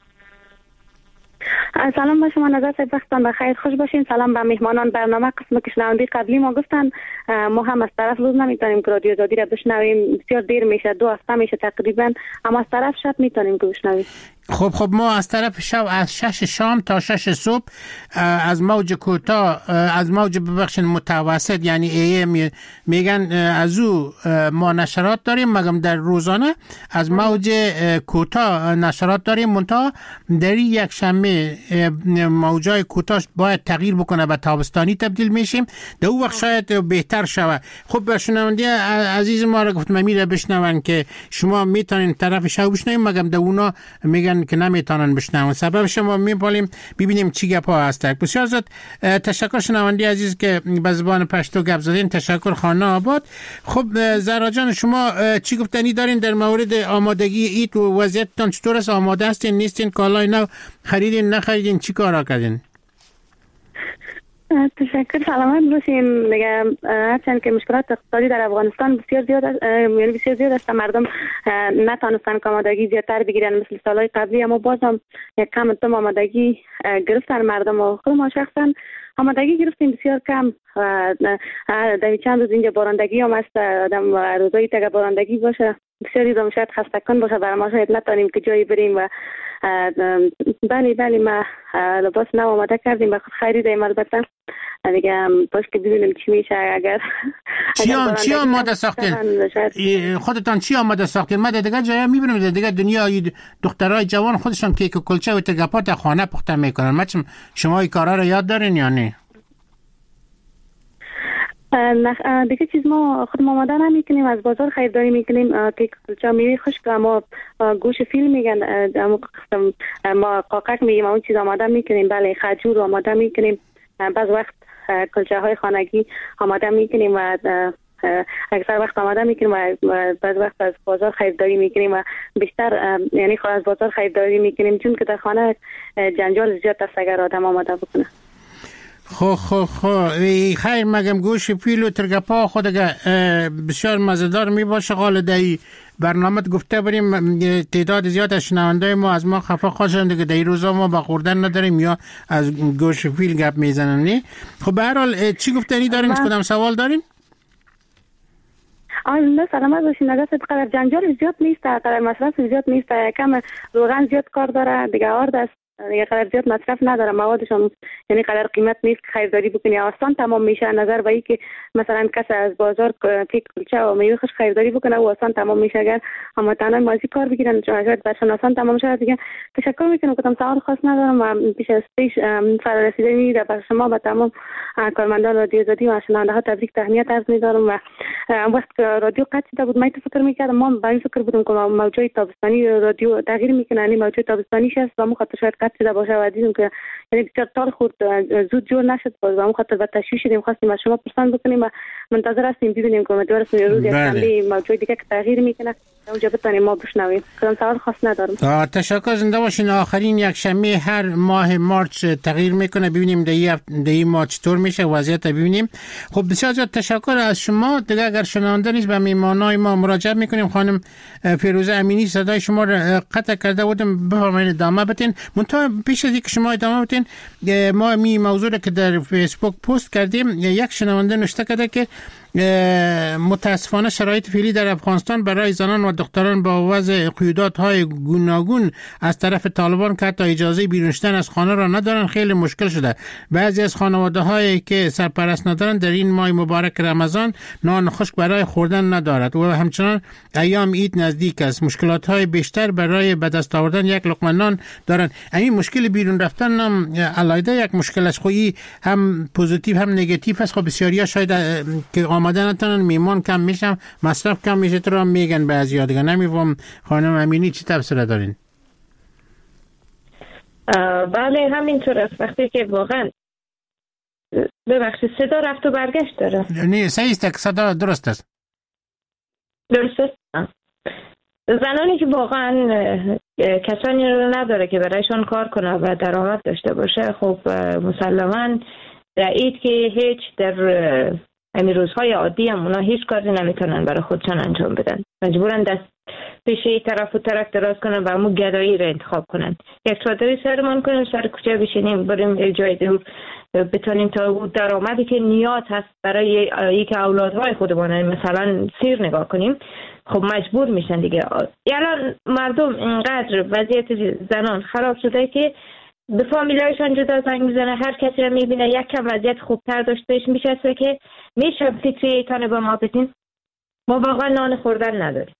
سلام به شما نظر صاحب، وقتتان بخیر، خوش باشین. سلام به مهمانان برنامه. قسم که شنونده قبلی ما گفتن ما هم از طرف روز نمیتونیم که رادیو آزادی را بشنویم. بسیار دیر میشه، دو هفته میشه تقریبا، اما از طرف شب میتونیم که بشنویم. خب خب ما از طرف شب از شش شام تا شش صبح از موج کوتاه از موج ببخشید متوسط یعنی ای میگن از او ما نشرات داریم، مگم در روزانه از موج کوتاه نشرات داریم. منتها در یک شنبه موجای کوتاه باید تغییر بکنه و تابستانی تبدیل میشیم. در اون وقت شاید بهتر شود. خب شنونده عزیز ما را گفتم میره بشنون که شما میتونین طرف شب بشنویم، مگم در اونا میگن که نمیتونن بشنون. سبب شما میپالیم ببینیم چی گپ ها هست. بسیار زیاد تشکر شنونده عزیز که به زبان پشتو گپ زدین. تشکر خانه آباد. خب زهرا جان شما چی گفتنی دارین در مورد آمادگی عید و وضعیتتان چطور است؟ آماده هستین نیستین؟ کالای نو خریدین نخریدین؟ چی کارا کردین؟ تشکر، سلامت باشین. دیگه هرچند که مشکلات اقتصادی در افغانستان بسیار زیاد است، یعنی بسیار زیاد است، مردم نتونستن آمادگی زیادتر بگیرن مثل سالهای قبلی، اما بازم یک کم تم آمادگی گرفتن مردم. و خود ما شخصا آمادگی گرفتیم بسیار کم. در چند روز اینجا بارندگی هم است. آدم روزایی تا بارندگی باشه بسیار دیدم شاید خسته کن باشه برای ما، شاید نتونیم که جایی بریم. و بله بله ما لباس نو آماده کردیم و خود خریدیم. البته دیگه باش که ببینیم چی میشه. اگر چی هم چی آماده ساختین؟ خودتان چی آماده ساختین؟ ما دیگه جایی میبینیم دیگه دنیا دخترای جوان خودشان کیک و کلچه و تگپات خانه پخته میکنن. ما شما این کارا رو یاد دارین یا نه؟ دیگه چیز ما خود ما آماده نمیکنیم، از بازار خریداری میکنیم. کیک کلچه میوه خشک، ما گوش فیل میگن، ما قاقک میگیم، اون چیز آماده میکنیم. بله خجور آماده میکنیم. بعض وقت کلچه های خانگی آماده میکنیم و اکثر وقت آماده میکنیم و بعض وقت از بازار خریداری میکنیم و بیشتر یعنی خود از بازار خریداری میکنیم چون که در خانه جنجال زیاد است اگر آدم آماده بکنه. خو خو خو خیر مگم گوش فیل و ترگپا خود بسیار مزه‌دار می باشه. حالا در برنامه گفته بریم تعداد زیاد از شنونده ما از ما خفه خواهشن دیگه در این روزا ما با خوردن نداریم یا از گوش فیل گپ میزنن. نه خب به هر حال چی گفتنی دارین؟ کدام سوال دارین؟ آن سلامت باشین. نگاه قدر جنجال زیاد نیست، قدر مصرف زیاد نیست، کم روغن زیاد کار داره دیگه. آرد است یه قدر زیاد مصرف نداره، موادش هم یعنی قدر قیمت نیست که خریداری بکنی، آسان تمام میشه. نظر به این که مثلا کسی از بازار کیک کلچه و میوه خوش خریداری بکنه و آسان تمام میشه. اگر اما تنها مازی کار بگیرن شاید برشان آسان تمام شه دیگه. تشکر میکنم، گفتم سوال خاص ندارم و پیش از پیش فرارسیدنی در بر شما به تمام کارمندان رادیو آزادی و شنونده ها تبریک تهنیت عرض می‌دارم. و وقت رادیو قطع شده بود من فکر می‌کردم، ما با این فکر بودم که موجود تابستانی رادیو تغییر میکنه، یعنی موجود تابستانی شست و مخاطر شاید قطع شده باشه و دیدم که یعنی بسیار تال خود زود جور نشد، باز و مخاطر به تشویش شدیم. خواستیم از شما پرسان بکنیم و منتظر هستیم ببینیم که مدار روز یک شنبه موجود دیگه که تغییر میکنه اونجا بتونیم ما بشنویم. کدام سوال خاص ندارم. تشکر، زنده باشین. آخرین یک شنبه هر ماه مارچ تغییر میکنه، ببینیم دی ماه چطور میشه وضعیت ببینیم. خب بسیار زیاد تشکر از شما. دیگه اگر شنونده نیست به میمانای ما مراجعه میکنیم. خانم فیروزه امینی صدای شما را قطع کرده بودم، بفرمایید ادامه بدین. منتها پیش از اینکه شما ادامه بدین ما می موضوع که در فیسبوک پست کردیم، یک شنونده نوشته کرده که متاسفانه شرایط فعلی در افغانستان برای زنان و دختران با وضع قیودات‌های گوناگون از طرف طالبان که حتی اجازه بیرون شدن از خانه را ندارن خیلی مشکل شده. بعضی از خانواده‌هایی که سرپرست ندارن در این ماه مبارک رمضان نان خشک برای خوردن ندارد و همچنان ایام عید نزدیک است. مشکلات‌های بیشتر برای به دست آوردن یک لقمه نان دارن. این مشکل بیرون رفتن هم علاوه یک مشکل است، خویی هم پوزیتیو هم نگاتیو است. خب بسیاریا شاید که آمدن نتونن، میمان کم میشم، مصرف کم میشه، تو را میگن بعضیا دیگه. نمیفهم خانم امینی چی تفسیر دارین؟ بله همینطور است. وقتی که واقعا ببخشید صدا رفت و برگشت داره. نه صحیح است، صدا درست است. درست است. زنانی که واقعا کسانی رو نداره که برایشان کار کنه و درآمد داشته باشه، خب مسلماً در عید که هیچ در همین روزهای عادی هم اونا هیچ کاری نمیتونن برای خودشان انجام بدن، مجبورن دست پیش ای طرف و طرف دراز کنن و همون گدایی رو انتخاب کنن. یک چادری سرمان کنیم، سر کوچه بشینیم، بریم یک جای دور بتونیم تا درآمدی که نیاز هست برای یک اولادهای خودمون مثلا سیر نگاه کنیم. خب مجبور میشن دیگه. الان مردم اینقدر وضعیت زنان خراب شده که به فامیلایشان جدا زنگ میزنه، هر کسی رو میبینه یک کم وضعیت خوبتر داشته میشه که میشه فکری ایتانه با ما بتین، ما واقعا نان خوردن نداریم.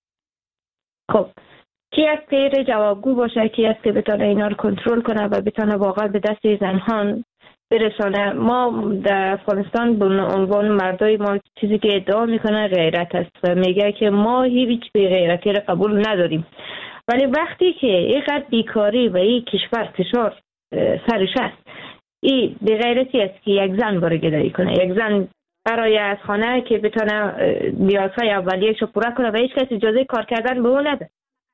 خب کی است که جوابگو باشه، کی است که بتونه اینا رو کنترل کنه و بتونه واقعا به دست زنان برسانه؟ ما در افغانستان به عنوان مردای ما چیزی که ادعا میکنه غیرت است و میگه که ما هیچ بی غیرتی رو قبول نداریم. ولی وقتی که اینقدر بیکاری و این کشور فشار سرش است، این بی‌غیرتی است که یک زن باره گدایی کنه، یک زن برای از خانه که بتونه نیازهای اولیه‌شو پورا کنه و هیچ کس اجازه کار کردن به اون نده.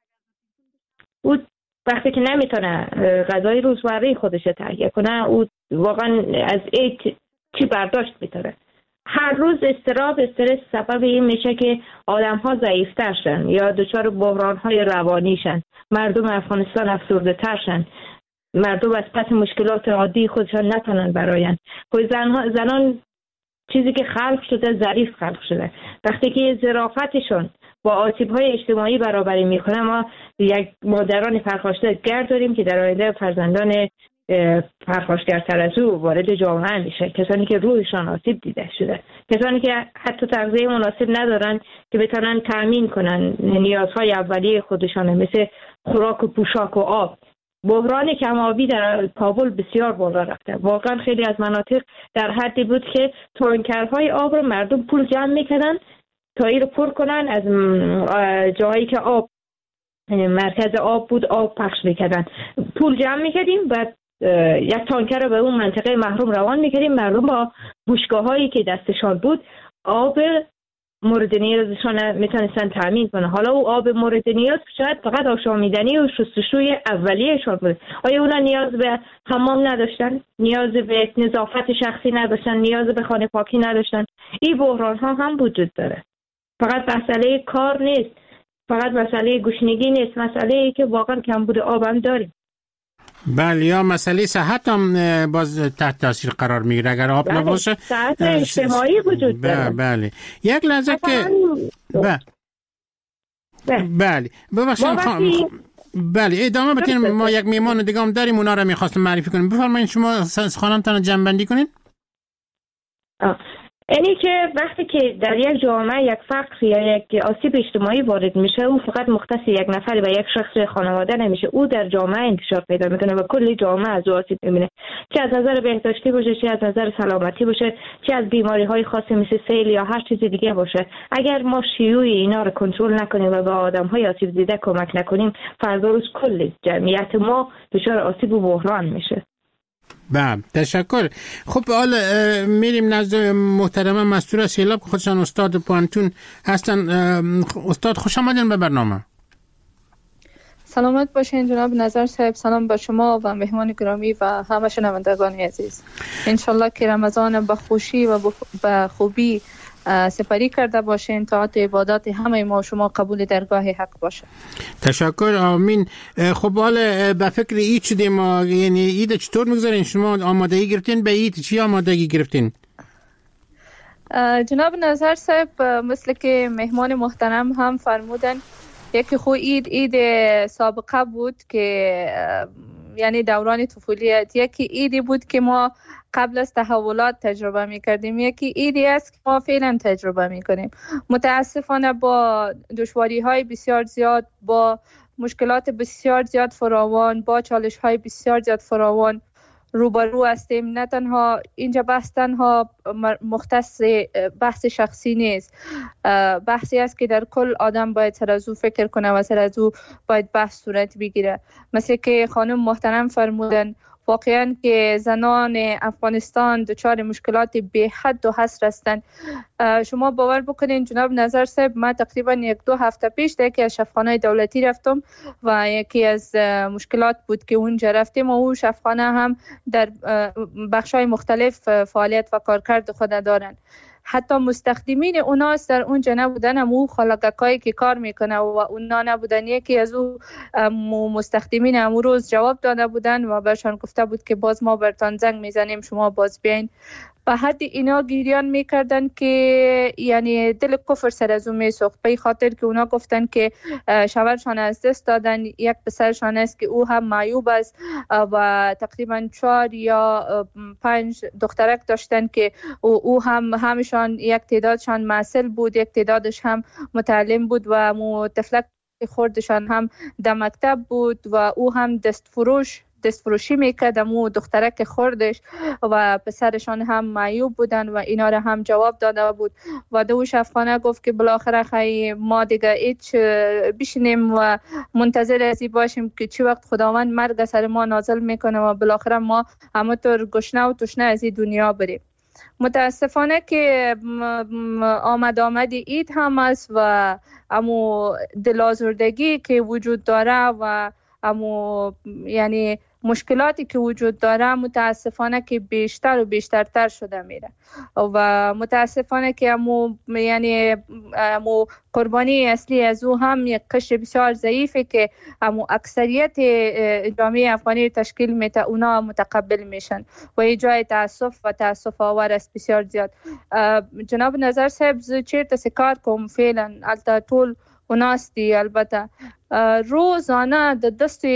او وقتی که نمیتونه غذای روزمره خودش تهیه کنه، او واقعا از این چی برداشت میتونه؟ هر روز استراب استرس سبب این میشه که آدم ها ضعیفتر شن یا دچار بحران های روانی شن، مردم افغانستان افسرده تر شن، مردم از پس مشکلات عادی خودشان نتونن براین. خب زنان, زنان چیزی که خلق شده ظریف خلق شده. وقتی که ظرافتشون با آسیب‌های اجتماعی برابری میکنه، ما یک مادران پرخاشگر داریم که در آینده فرزندان پرخاشگرتر از او وارد جامعه میشه، کسانی که روحشان آسیب دیده شده، کسانی که حتی تغذیه مناسب ندارن که بتونن تامین کنن نیازهای اولیه خودشان مثل خوراک و پوشاک و آب. بحران کم‌آبی در کابل بسیار بالا رفته. واقعا خیلی از مناطق در حدی بود که تانکرهای آب رو مردم پول جمع میکنن تا این رو پر کنن، از جایی که آب مرکز آب بود آب پخش میکردن، پول جمع میکردیم و یک تانکر رو به اون منطقه محروم روان میکردیم، مردم با بوشگاه هایی که دستشان بود آب مورد نیازشان میتونستن تامین کنن. حالا او آب مورد نیاز شاید فقط آشامیدنی و شستشوی اولیه‌شان بود. آیا اونا نیاز به حمام نداشتن؟ نیاز به نظافت شخصی نداشتن؟ نیاز به خانه پاکی نداشتن؟ این بحران ها هم وجود داره. فقط مسئله کار نیست، فقط مسئله گشنگی نیست، مسئله ای که واقعا کمبود آب هم داریم. بله، یا مسئله صحت هم باز تحت تاثیر قرار میگیره اگر آب بله. نباشه. صحت اجتماعی وجود داره. بله یک لحظه که بله بله ببخشید خانم بله ادامه بدین. ما یک میهمان دیگه هم داریم، اونا رو میخواستم معرفی کنیم. بفرمایید شما خانمتان جنبندی کنین. آه. اینی که وقتی که در یک جامعه یک فقر یا یک آسیب اجتماعی وارد میشه، او فقط مختص یک نفر و یک شخص خانواده نمیشه، او در جامعه انتشار پیدا میکنه و کل جامعه از او آسیب میبینه، چه از نظر بهداشتی باشه، چه از نظر سلامتی باشه، چه از بیماری های خاصی مثل سیل یا هر چیز دیگه باشه. اگر ما شیوع اینا رو کنترل نکنیم و به آدم های آسیب دیده کمک نکنیم، فردا روز کل جمعیت ما دچار آسیب و بحران میشه. بله تشکر. خب حالا میریم نزد محترمه مستوره سیلاب که خودشان استاد پانتون هستن. استاد خوش آمدین به برنامه. سلامت باشین جناب نظر صاحب. سلام به شما و مهمان گرامی و همه شنوندگان عزیز. انشالله که رمضان به خوشی و به خوبی سپری کرده باشین، طاعت عبادات همه ما شما قبول درگاه حق باشه. تشکر. آمین. خب حالا به فکر عید شدیم، یعنی عید چطور میگذارین شما؟ آمادگی گرفتین به عید؟ چی آمادگی گرفتین؟ جناب نظر صاحب مثل که مهمان محترم هم فرمودن، یکی خو عید عید سابقه بود که یعنی دوران طفولیت، یکی عیدی بود که ما قبل از تحولات تجربه می کردیم، یکی عیدی است که ما فعلا تجربه می کنیم. متاسفانه با دشواری های بسیار زیاد، با مشکلات بسیار زیاد فراوان، با چالش های بسیار زیاد فراوان روبرو هستیم. نه تنها اینجا بحث تنها مختص بحث شخصی نیست، بحثی است که در کل آدم باید سر از او فکر کنه و سر از او باید بحث صورت بگیره. مثل که خانم محترم فرمودن، واقعا که زنان افغانستان دچار مشکلات بی حد و حصر هستند. شما باور بکنین جناب نظر صاحب، ما تقریبا یک دو هفته پیش در یکی از شفاخانه دولتی رفتم و یکی از مشکلات بود که اونجا رفتیم و اون شفاخانه هم در بخش‌های مختلف فعالیت و کارکرد خود دارن. حتی مستخدمین اوناست در اونجا نبودن، امو خالقکایی که کار میکنه و اونا نبودن. یکی از او مستخدمین امو روز جواب داده بودن و برشان گفته بود که باز ما برتان زنگ میزنیم شما باز بیاین. به حد اینا گریان میکردن که یعنی دل کفر سر از اون میسوخت، به خاطر که اونا گفتن که شوهرشان از دست دادن. یک پسرشان است که او هم معیوب است و تقریبا چهار یا پنج دخترک داشتن که او هم همشان یک تعدادشان معسل بود، یک تعدادش هم متعلم بود و متفلک خوردشان هم در مکتب بود و او هم دستفروش دستفروشی میکرد مو دخترک خوردش و پسرشان هم معیوب بودن و اینا را هم جواب داده بود. و دو شفاخانه گفت که بالاخره خیلی ما دیگه هیچ بشینیم و منتظر ازی باشیم که چی وقت خداوند مرگ سر ما نازل میکنه و بالاخره ما همونطور گشنه و تشنه از این دنیا بریم. متاسفانه که آمد آمد عید هم است و امو دلازردگی که وجود داره و امو یعنی مشکلاتی که وجود داره متاسفانه که بیشتر و بیشترتر شده میره و متاسفانه که امو یعنی امو قربانی اصلی از او هم یک قشر بسیار ضعیفه که امو اکثریت جامعه افغانی تشکیل میده، اونا متقبل میشن و ای جای تاسف و تاسف آور است بسیار زیاد. جناب نظر صاحب چیرته سکار کوم فعلا البته طول اوناستی البته روزانه د دست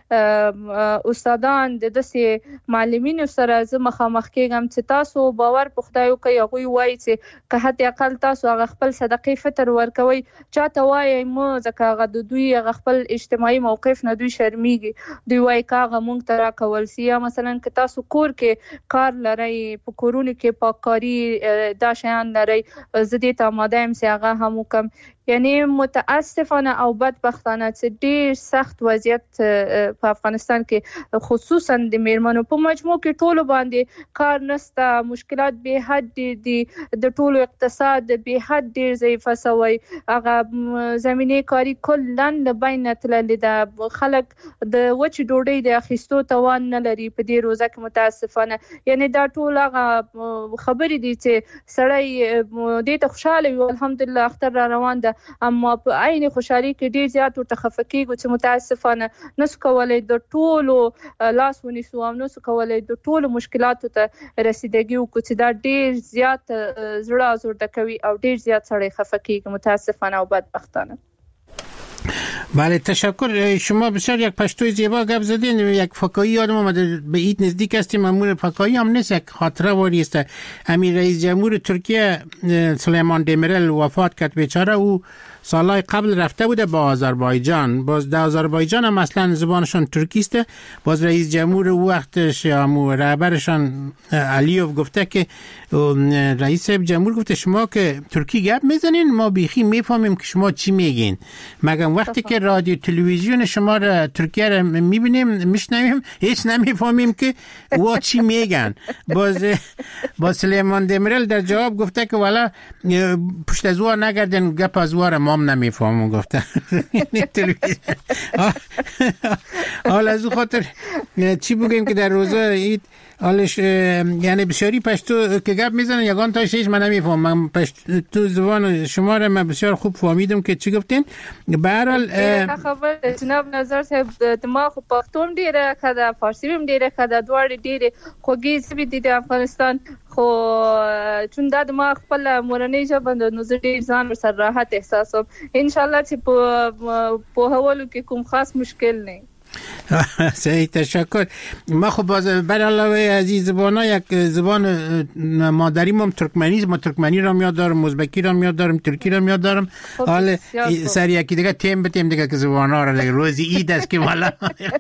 استادان د دست معلمین سره زه مخامخ کېږم چې تاسو باور په خدای وکړئ، هغوی وایي چې که حد اقل تاسو هغه خپل صدقې فطر ورکوئ چاته وایئ مه، ځکه هغه د دوی هغه خپل اجتماعي موقف نه دوی شرمیږي، دوی وایي که هغه موږ ته راکول سي. یا مثلا که تاسو کور کې کار لرئ، په کورونو کې پاککاري دا شیان لرئ، زه دې ته آماده یم چې هغه هم وکړم. یعنی متاسفانه او بدبختانه چې ډېر سخت وضعیت په افغانستان کې خصوصا د میرمنو په مجموع کې ټولو باندې کار نسته، مشکلات به حد دي، د ټولو اقتصاد به حد ډېر ضعیفه سوی، هغه زمینه کاری کلا له بین تللې ده، خلک د وچې ډوډۍ د اخیستو توان نه لري په دې روزه کې متاسفانه. یعنی دا ټول هغه خبرې دي چې سړی دې ته خوشحاله وي الحمدلله اختر را روان ده، اما په عین خوشحالي کې ډېر زیات ورته خفه کېږو چې متاسفانه نسو کولی د ټولو لاس ونیسو او نسو کولی د ټولو مشکلاتو ته رسیدګي وکړو چې دا ډېر زیات زړه ازورده کوي او ډېر زیات سړی خفه کېږي متاسفانه او بدبختانه. بله تشکر. شما بسیار یک پشتوی زیبا گپ زدین. یک فکایی یادم اومد به عید نزدیک هستیم، امور فکایی هم نیست، یک خاطره واری است. امیر رئیس جمهور ترکیه سلیمان دمیرل وفات کرد بیچاره. او سالهای قبل رفته بوده با آذربایجان، باز در آذربایجان هم اصلا زبانشان ترکی است. باز رئیس جمهور او وقتش یا رهبرشان علیوف گفته که رئیس جمهور گفته شما که ترکی گپ میزنین ما بیخی میفهمیم که شما چی میگین، مگم وقتی که رادیو تلویزیون شما را ترکیه را میبینیم میشنویم هیچ نمیفهمیم که وا چی میگن. باز باز سلیمان دمیرل در جواب گفته که والا پشت از وا نگردین، گپ از وا ما هم نمیفهمم گفته. حالا از خاطر چی بگیم که در روزه عید حالش یعنی بسیاری پشتو که گپ میزنن یگان تا شیش من نمیفهم. من پشتو زبان شما را من بسیار خوب فهمیدم که چی گفتین. به هر حال خبر جناب نظر صاحب ما خو پښتون ډیره کده فارسی هم ډیره کده دوړ ډیره خوږی سبي د افغانستان خو چون د ما خپل مورنۍ ژبه نو زه ډیر ځان سره راحت احساسوم. ان شاء الله چې په په هولو کې کوم خاص مشکل نه. صحیح تشکر. ما خب باز بر علاوه از این زبان ها یک زبان مادری هم ترکمنی، ما ترکمنی را میاد دارم، ازبکی را میاد دارم، ترکی را میاد دارم. حالا سر یکی دیگه تیم به تیم دیگه که زبان ها را دیگه روزی عید است که والا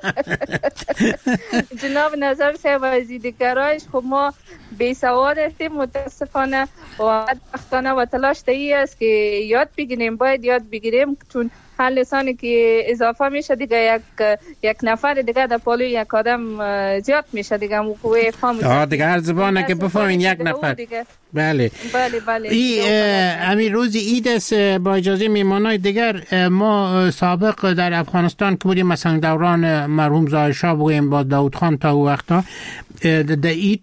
جناب نظر صاحب از دیگرایش خب ما بی سواد هستیم متاسفانه و بدبختانه و تلاش تایی است که یاد بگیریم، باید یاد بگیریم چون هر لسانی که اضافه میشه دیگه یک یک نفر دیگه در پالو یک آدم زیاد میشه دیگه موقعی فهم. آه دیگه هر زبانه که بفهمین یک نفر. بله بله بله. ای امی روز عید است. با اجازه میمانای دیگر ما سابق در افغانستان که بودیم مثلا دوران مرحوم ظاهر شاه بودیم با داود خان تا او وقتا در عید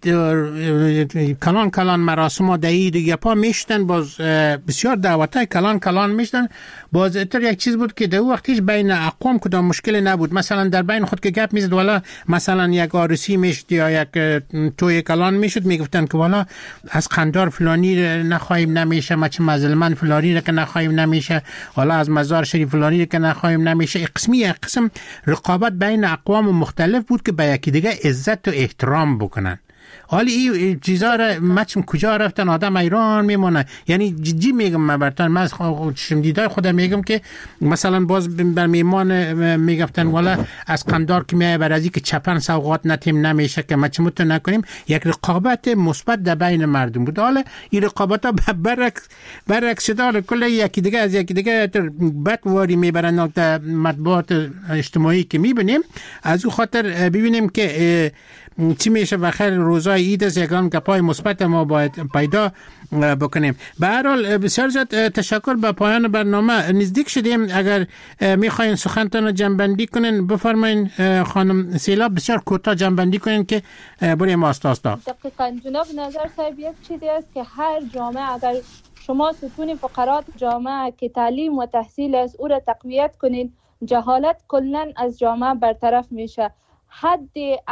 کلان کلان مراسم ها در عید گپا میشتن، باز بسیار دعوت های کلان کلان میشتن. باز اتر یک چیز بود که در او وقتیش بین اقوام کدام مشکل نبود. مثلا در بین خود که گپ میزد والا مثلا یک آرسی میشد یا یک توی کلان میشد میگفتن که والا از قندار فلانی نخواهیم نمیشه، مچ مظلمن فلانی که نخواهیم نمیشه، والا از مزار شریف فلانی که نخواهیم نمیشه. قسمی یک قسم رقابت بین اقوام مختلف بود که به یکی دیگه عزت و احترام بکنن. حالی این چیزا را مچم کجا رفتن آدم ایران میمونه. یعنی جدی میگم من برتان من چشم دیدای خودم میگم که مثلا باز بر میمان میگفتن والا از قندار که میای بر ازی که چپن سوغات نتیم نمیشه که مچمتو نکنیم. یک رقابت مثبت در بین مردم بود. حالا این رقابت ها برعکس برعکس شده. حالا کل یکی دیگه از یکی دیگه بد واری میبرن در مطبوعات اجتماعی که میبینیم. از اون خاطر ببینیم که چی میشه بخیر روزای عید است. یکان گپای مثبت ما باید پیدا بکنیم. به هر حال بسیار زیاد تشکر. به پایان برنامه نزدیک شدیم. اگر میخواین سخنتون جنبندی کنین بفرمایین خانم سیلا، بسیار کوتاه جنبندی کنین که بریم آستا آستا. دقیقاً جناب نظر صاحب یک چیزی است که هر جامعه اگر شما ستون فقرات جامعه که تعلیم و تحصیل است او را تقویت کنین، جهالت کلاً از جامعه برطرف میشه. حد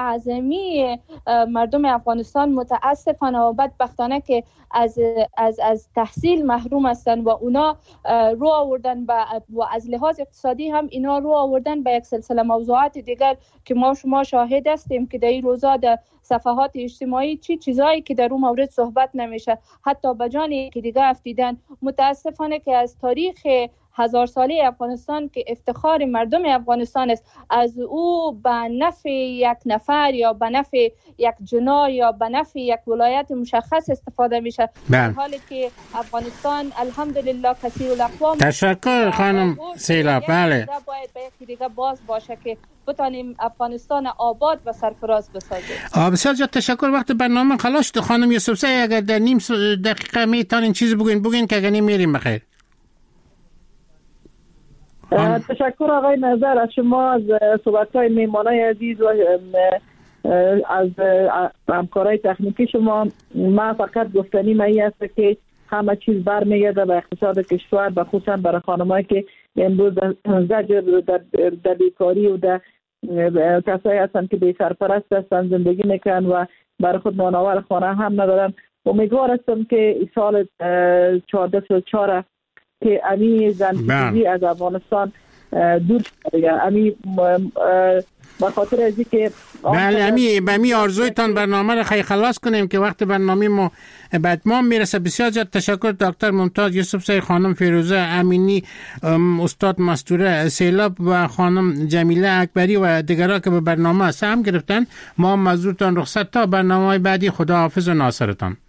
اعظمی مردم افغانستان متاسفانه و بدبختانه که از از از تحصیل محروم هستند و اونا رو آوردن و از لحاظ اقتصادی هم اینا رو آوردن به یک سلسله موضوعات دیگر که ما شما شاهد هستیم که در این روزا در صفحات اجتماعی چی چیزایی که در اون مورد صحبت نمیشه، حتی بجانی که دیگه افتیدن. متاسفانه که از تاریخ هزار ساله افغانستان که افتخار مردم افغانستان است، از او به نفع یک نفر یا به نفع یک جنا یا به نفع یک ولایت مشخص استفاده میشه، در حالی که افغانستان الحمدلله کثیر الاقوام. تشکر خانم سیلا. بله باید به یکی دیگه باز باشه که بتانیم افغانستان آباد و سرفراز بسازیم. بسیار جا تشکر. وقت برنامه خلاص شد. خانم یوسفزی اگر در نیم دقیقه میتونین چیزی بگین بگین که اگر نمیریم بخیر. تشکر آقای نظر از شما، از صحبت‌های میهمانای عزیز و از همکارای تکنیکی شما. من فقط گفتنی مایی است که همه چیز برمیگرده به اقتصاد کشور، به خصوصا برای خانمایی که امروز زجر در, در بیکاری و در کسایی هستند که بی سرپرست هستند زندگی میکنن و برای خود مانور خانه هم ندارن. امیدوار هستم که سال چهارده سال چهار که امی زندگی از افغانستان دور شده. امی به خاطر از اینکه بله امی امی آرزویتان برنامه رو خیلی خلاص کنیم که وقت برنامه ما به اتمام میرسه. بسیار زیاد تشکر دکتر ممتاز یوسفزی، خانم فیروزه امینی، استاد مستوره سیلاب و خانم جمیله اکبری و دیگران که به برنامه سهم گرفتن. ما مزورتان رخصت تا برنامه بعدی. خدا حافظ و ناصرتان.